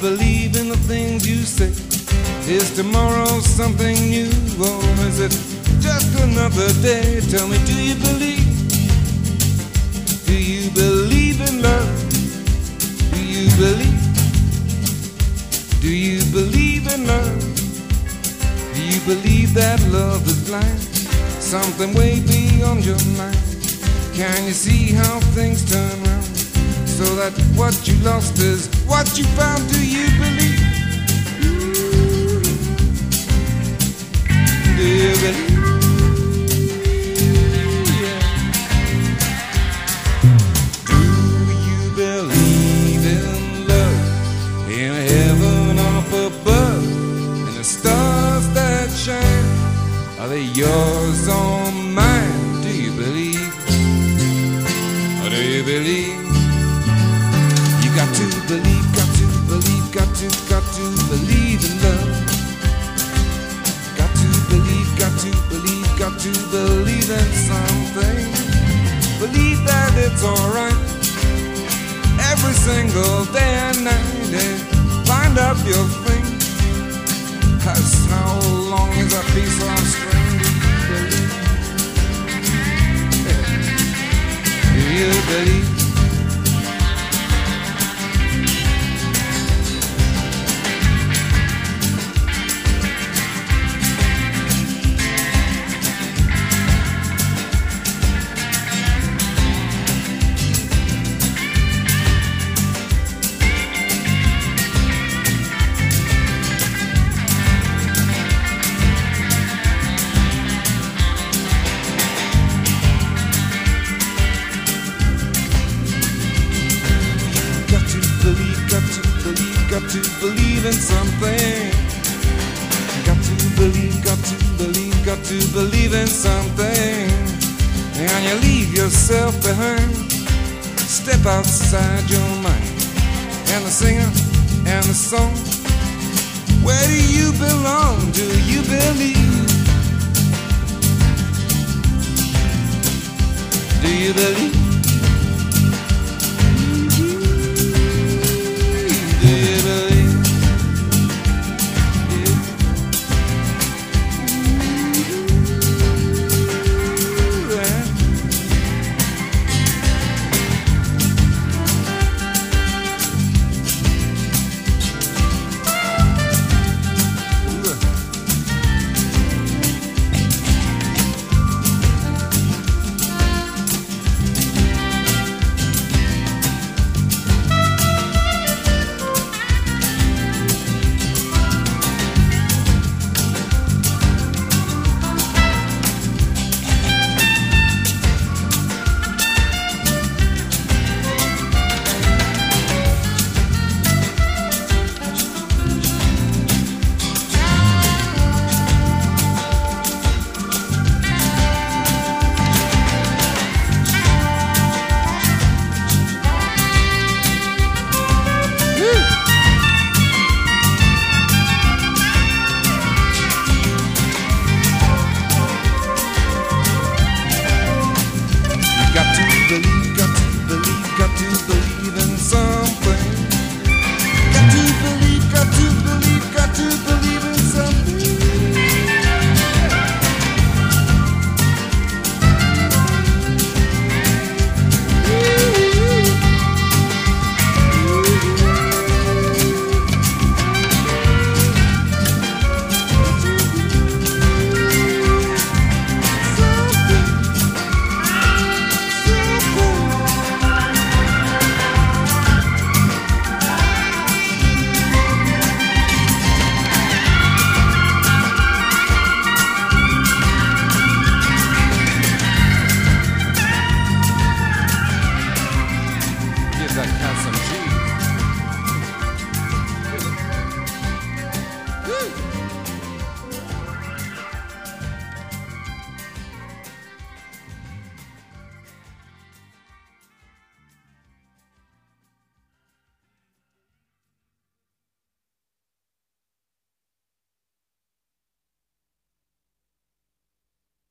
believe in the things you say? Is tomorrow something new, or is it just another day? Tell me, do you believe? Do you believe in love? Do you believe? Do you believe in love? Do you believe that love is blind? Something way beyond your mind. Can you see how things turn round? So that what you lost is what you found. Do you believe? Do you believe? Yeah. Do you believe in love? In heaven up above, and the stars that shine, are they yours or mine? Do you believe? Or do you believe? You got to believe, got to believe, got to believe in love. Got to believe, got to believe, got to believe in something. Believe that it's alright every single day and night, and find up your thing. 'Cause how long is a piece of string? Do you believe? Got to believe in something. Got to believe, got to believe, got to believe in something. And you leave yourself behind. Step outside your mind. And the singer and the song. Where do you belong? Do you believe? Do you believe?